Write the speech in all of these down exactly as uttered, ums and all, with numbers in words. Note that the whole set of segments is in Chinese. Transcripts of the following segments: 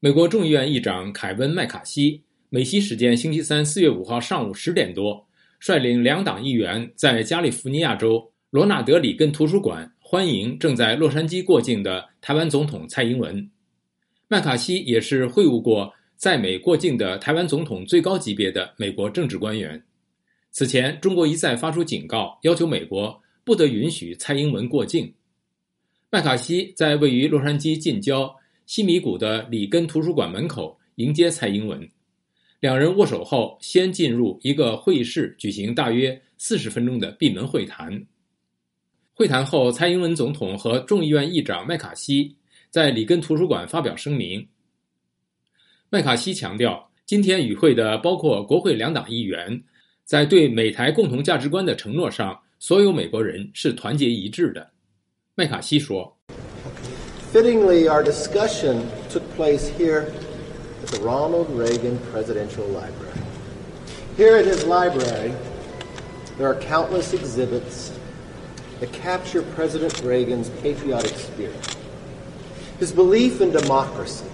美国众议院议长凯文·麦卡锡美西时间星期三四月五号上午十点多，率领两党议员在加利福尼亚州罗纳德里根图书馆欢迎正在洛杉矶过境的台湾总统蔡英文。麦卡锡也是会晤过在美过境的台湾总统最高级别的美国政治官员。此前，中国一再发出警告，要求美国不得允许蔡英文过境。麦卡锡在位于洛杉矶近郊西米谷的里根图书馆门口迎接蔡英文，两人握手后先进入一个会议室举行大约四十分钟的闭门会谈。会谈后，蔡英文总统和众议院议长麦卡锡在里根图书馆发表声明。麦卡锡强调，今天与会的包括国会两党议员，在对美台共同价值观的承诺上，所有美国人是团结一致的。麦卡锡说 Fittingly, our discussion took place here at the Ronald Reagan Presidential Library. Here at his library, there are countless exhibits that capture President Reagan's patriotic spirit, his belief in democracy,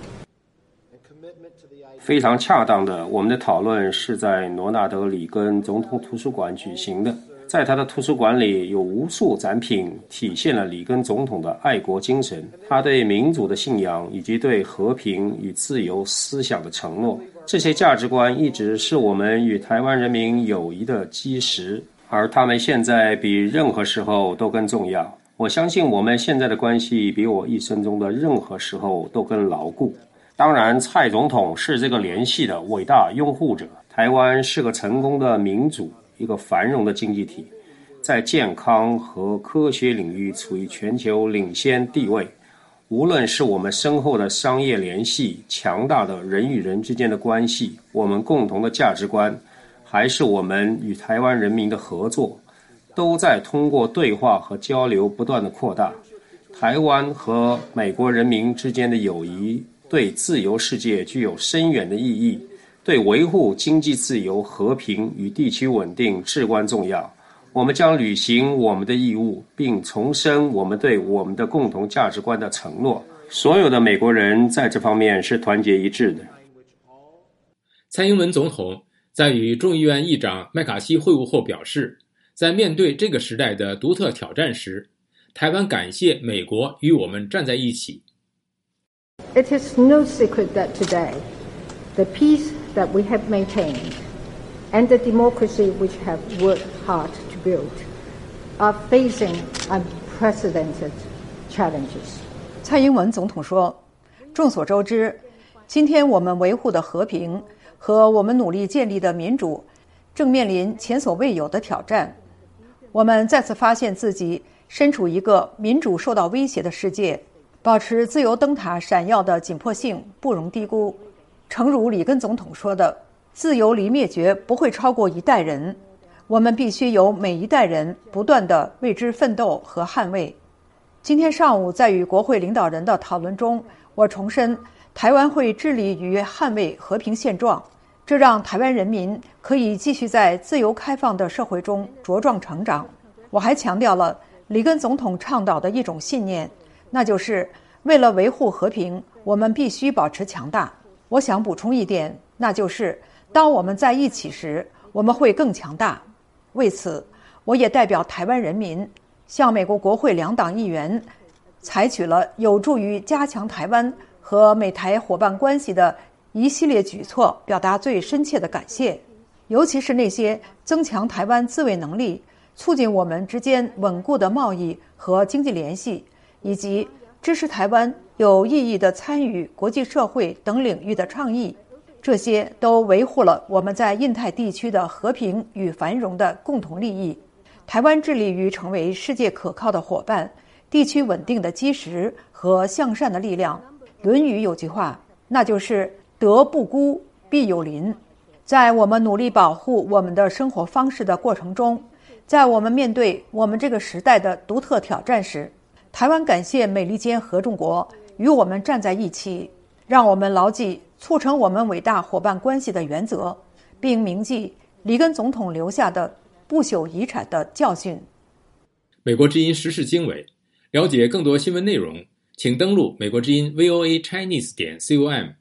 and commitment to the idea. 非常恰当的，我们的讨论是在罗纳德里根总统图书馆举行的。在他的图书馆里有无数展品体现了里根总统的爱国精神，他对民主的信仰以及对和平与自由思想的承诺。这些价值观一直是我们与台湾人民友谊的基石，而他们现在比任何时候都更重要。我相信我们现在的关系比我一生中的任何时候都更牢固。当然，蔡总统是这个联系的伟大拥护者。台湾是个成功的民主，一个繁荣的经济体，在健康和科学领域处于全球领先地位。无论是我们深厚的商业联系、强大的人与人之间的关系、我们共同的价值观，还是我们与台湾人民的合作，都在通过对话和交流不断的扩大。台湾和美国人民之间的友谊对自由世界具有深远的意义，对维护经济自由、和平与地区稳定至关重要。我们将履行我们的义务，并重申我们对我们的共同价值观的承诺。所有的美国人在这方面是团结一致的。 蔡英文总统在与众议院议长麦卡锡会晤后表示，在面对这个时代的独特挑战时，台湾感谢美国与我们站在一起。 It is no secret that today, the peace that we have maintained and the democracy which have worked hard to build are facing unprecedented challenges. 蔡英文总统说，众所周知，今天我们维护的和平和我们努力建立的民主正面临前所未有的挑战。我们再次发现自己身处一个民主受到威胁的世界，保持自由灯塔闪耀的紧迫性不容低估。诚如里根总统说的，自由离灭绝不会超过一代人，我们必须由每一代人不断地为之奋斗和捍卫。今天上午在与国会领导人的讨论中，我重申台湾会致力于捍卫和平现状，这让台湾人民可以继续在自由开放的社会中茁壮成长。我还强调了里根总统倡导的一种信念，那就是为了维护和平，我们必须保持强大。我想补充一点，那就是当我们在一起时，我们会更强大。为此，我也代表台湾人民向美国国会两党议员采取了有助于加强台湾和美台伙伴关系的一系列举措，表达最深切的感谢。尤其是那些增强台湾自卫能力、促进我们之间稳固的贸易和经济联系，以及支持台湾有意义的参与国际社会等领域的倡议，这些都维护了我们在印太地区的和平与繁荣的共同利益。台湾致力于成为世界可靠的伙伴、地区稳定的基石和向善的力量。《论语》有句话，那就是德不孤，必有邻。在我们努力保护我们的生活方式的过程中，在我们面对我们这个时代的独特挑战时，台湾感谢美利坚合众国与我们站在一起，让我们牢记促成我们伟大伙伴关系的原则，并铭记里根总统留下的不朽遗产的教训。 美国之音时事经纬，了解更多新闻内容， 请登录美国之音 V O A Chinese 点 com。